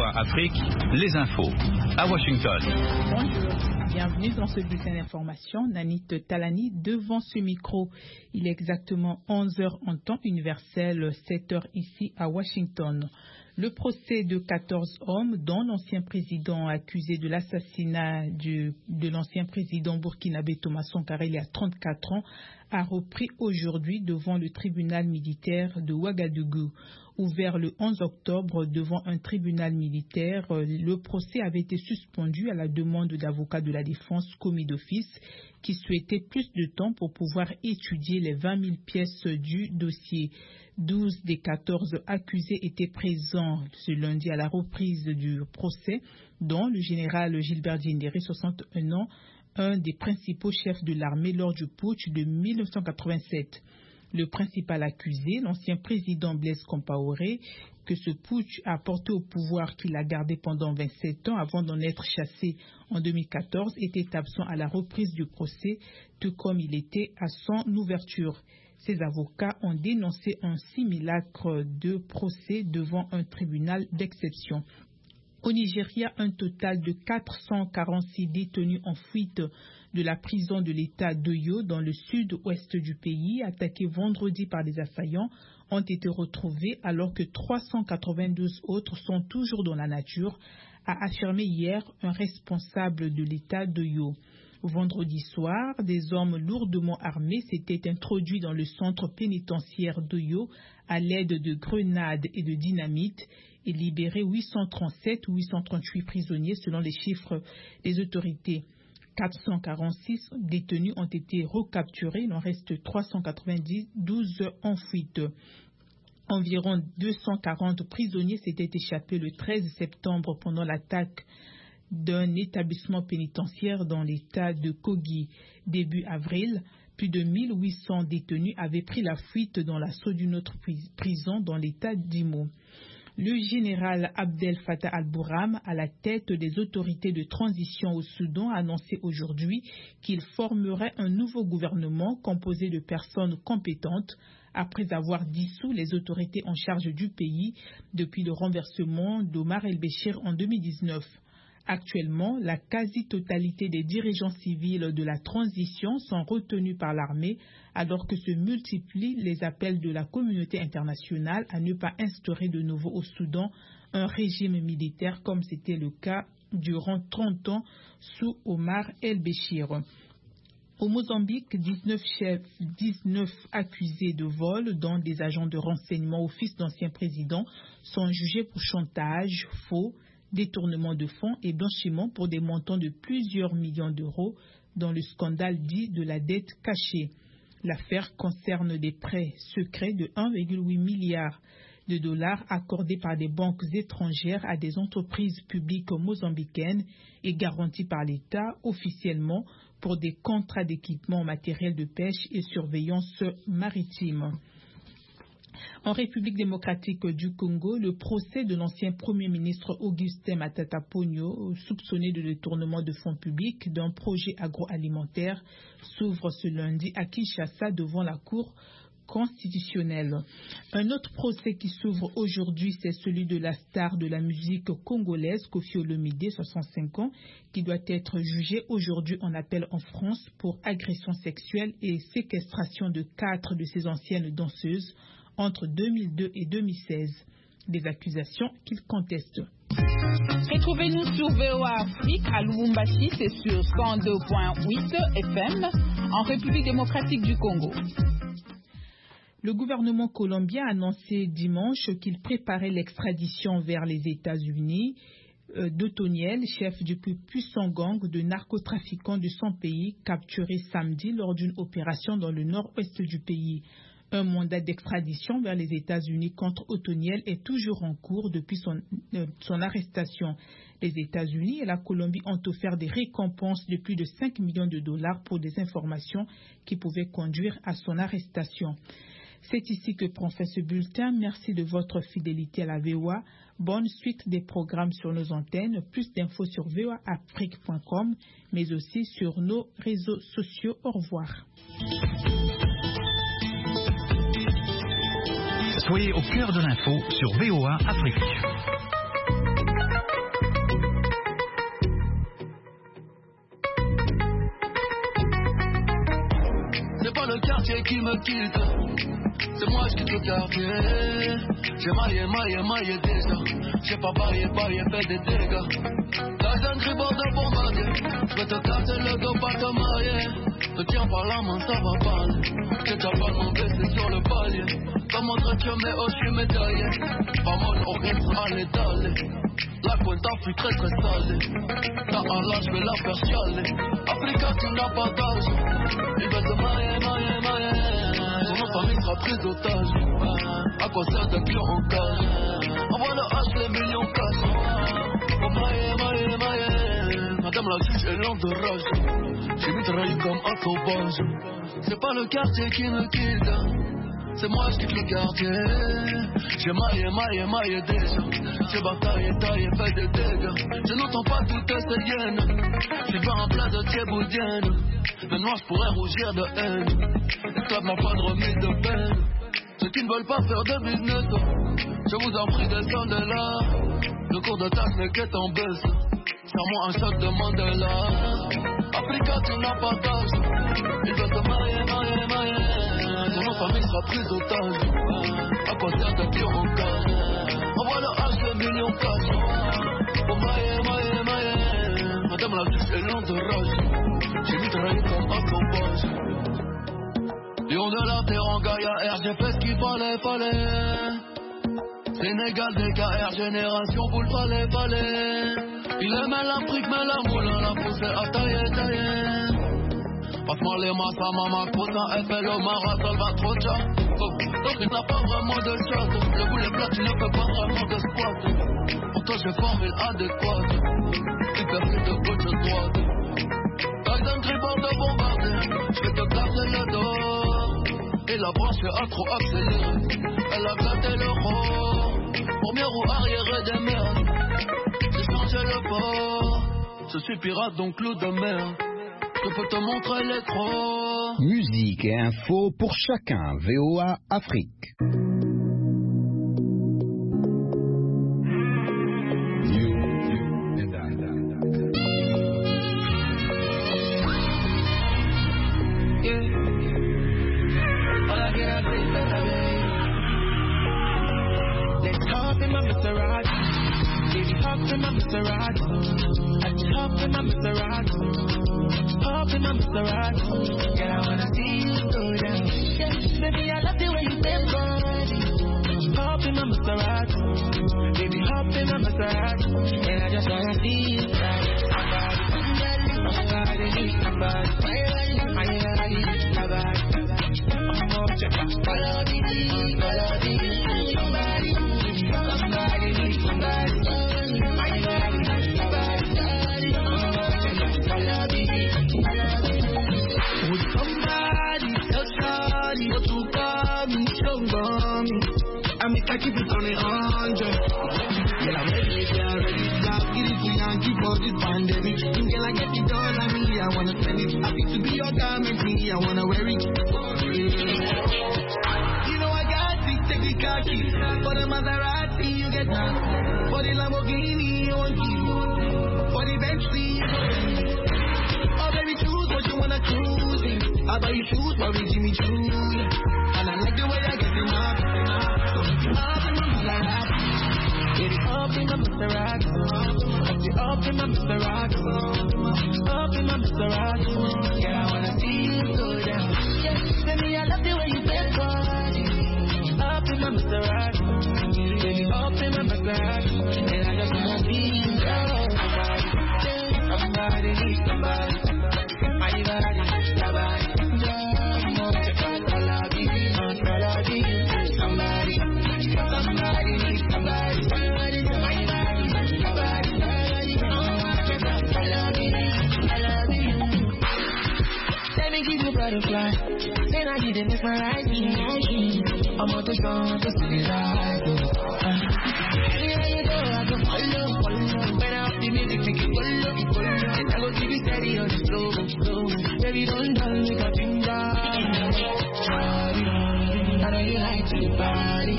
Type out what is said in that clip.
VOA Afrique, les infos à Washington. Bonjour, bienvenue dans ce bulletin d'information. Nanit Talani devant ce micro. Il est exactement 11h en temps universel, 7h ici à Washington. Le procès de 14 hommes, dont l'ancien président accusé de l'assassinat de l'ancien président burkinabé Thomas Sankara il y a 34 ans, a repris aujourd'hui devant le tribunal militaire de Ouagadougou. Ouvert le 11 octobre devant un tribunal militaire, le procès avait été suspendu à la demande d'avocats de la défense commis d'office qui souhaitaient plus de temps pour pouvoir étudier les 20 000 pièces du dossier. 12 des 14 accusés étaient présents ce lundi à la reprise du procès, dont le général Gilbert Diendéré, 61 ans, un des principaux chefs de l'armée lors du putsch de 1987. Le principal accusé, l'ancien président Blaise Compaoré, que ce putsch a porté au pouvoir qu'il a gardé pendant 27 ans avant d'en être chassé en 2014, était absent à la reprise du procès, tout comme il était à son ouverture. Ses avocats ont dénoncé un simulacre de procès devant un tribunal d'exception. Au Nigeria, un total de 446 détenus en fuite de la prison de l'État d'Oyo dans le sud-ouest du pays, attaqués vendredi par des assaillants, ont été retrouvés alors que 392 autres sont toujours dans la nature, a affirmé hier un responsable de l'État d'Oyo. Vendredi soir, des hommes lourdement armés s'étaient introduits dans le centre pénitentiaire d'Oyo à l'aide de grenades et de dynamite et libéré 837 ou 838 prisonniers selon les chiffres des autorités. 446 détenus ont été recapturés, il en reste 392 en fuite. Environ 240 prisonniers s'étaient échappés le 13 septembre pendant l'attaque d'un établissement pénitentiaire dans l'état de Kogi. Début avril, plus de 1800 détenus avaient pris la fuite dans l'assaut d'une autre prison dans l'état d'Imo. Le général Abdel Fattah al-Burhan, à la tête des autorités de transition au Soudan, a annoncé aujourd'hui qu'il formerait un nouveau gouvernement composé de personnes compétentes après avoir dissous les autorités en charge du pays depuis le renversement d'Omar el-Béchir en 2019. Actuellement, la quasi-totalité des dirigeants civils de la transition sont retenus par l'armée, alors que se multiplient les appels de la communauté internationale à ne pas instaurer de nouveau au Soudan un régime militaire comme c'était le cas durant 30 ans sous Omar el-Béchir. Au Mozambique, 19 accusés de vol, dont des agents de renseignement au fils d'anciens présidents, sont jugés pour chantage, faux, détournement de fonds et blanchiment pour des montants de plusieurs millions d'euros dans le scandale dit de la dette cachée. L'affaire concerne des prêts secrets de 1,8 milliard de dollars accordés par des banques étrangères à des entreprises publiques mozambicaines et garantis par l'État officiellement pour des contrats d'équipement matériel de pêche et surveillance maritime. En République démocratique du Congo, le procès de l'ancien Premier ministre Augustin Matata Ponyo, soupçonné de détournement de fonds publics d'un projet agroalimentaire, s'ouvre ce lundi à Kinshasa devant la Cour constitutionnelle. Un autre procès qui s'ouvre aujourd'hui, c'est celui de la star de la musique congolaise, Koffi Olomide, 65 ans, qui doit être jugé aujourd'hui en appel en France pour agression sexuelle et séquestration de 4 de ses anciennes danseuses entre 2002 et 2016, des accusations qu'il conteste. Retrouvez-nous sur VOA Afrique à Lubumbashi, c'est sur 102.8 FM en République démocratique du Congo. Le gouvernement colombien a annoncé dimanche qu'il préparait l'extradition vers les États-Unis d'Otoniel, chef du plus puissant gang de narcotrafiquants de son pays, capturé samedi lors d'une opération dans le nord-ouest du pays. Un mandat d'extradition vers les États-Unis contre Otoniel est toujours en cours depuis son arrestation. Les États-Unis et la Colombie ont offert des récompenses de plus de 5 millions de dollars pour des informations qui pouvaient conduire à son arrestation. C'est ici que prend fin ce bulletin. Merci de votre fidélité à la VOA. Bonne suite des programmes sur nos antennes. Plus d'infos sur voaafrique.com, mais aussi sur nos réseaux sociaux. Au revoir. Soyez au cœur de l'info sur VOA Afrique. quartier qui me quitte. C'est moi qui quitte le quartier. J'ai maillé déjà. J'ai pas baillé, fait des dégâts. T'as un tribord de bombardier. J'vais te casser le dos, pas te marier. Te tiens par la main, ça va parler. J'ai déjà pas mon baissé sur le palier. Comme entretien, mais oh, j'suis médaillé. Pas mal, on reste à l'étaler. La cuenta fut très très salée. Ta Allah, j'vais la faire chialer. Africa, tu n'as pas d'âge. Il va te marier. Ton famille sera prise d'otage. À quoi sert de client en cage? Envoie le H, les millions cash. Oh maille. Madame la juge est lente de rage. J'ai mitraillé comme un sauvage. C'est pas le quartier qui me quitte. C'est moi qui quitte le quartier. J'ai maillé déjà. J'ai bataillé, fait des dégâts. Je n'entends pas toutes ces hyènes. J'suis pas en plein de thieboudienne. Maintenant j'pourrais rougir de haine. L'esclave n'a pas de remise de peine. Ceux qui ne veulent pas faire de business, je vous en prie descendez là. Le cours de taxe n'est qu'est en baisse. Serre-moi un shot de Mandela. Africa tu n'as pas d'âge. Ils veulent te marier. Ton famille sera prise otage. À quoi sert de dire en cas? Envoie le H, les millions cash. Oh maille. Madame la juge est lente de rage. J'ai mitraillé comme un sauvage. Lion de la terre en Gaïa-R, j'ai fait ce qu'il fallait. Sénégal, DKR, génération, vous le fallait. Il aimait l'Afrique, mais la moule, la poussée à tailler. Passe-moi les massas, maman, cosa, elle fait le marathon, va trop tcha. Donc il n'a pas vraiment de shot. Le boulet plat, tu ne fais pas vraiment de squat. Pour toi, j'ai formule adéquate. Tu te fais de gauche à droite. Avec un tribord de bombardier, j'vais te casser le dos. Et la branche a trop accéléré. Elle a gâté le rond. Premier roue arrière des merdes. J'ai changé le port. Je suis pirate donc clou de mer. Je peux te montrer les crocs. Musique et info pour chacun. VOA Afrique. Baby, don't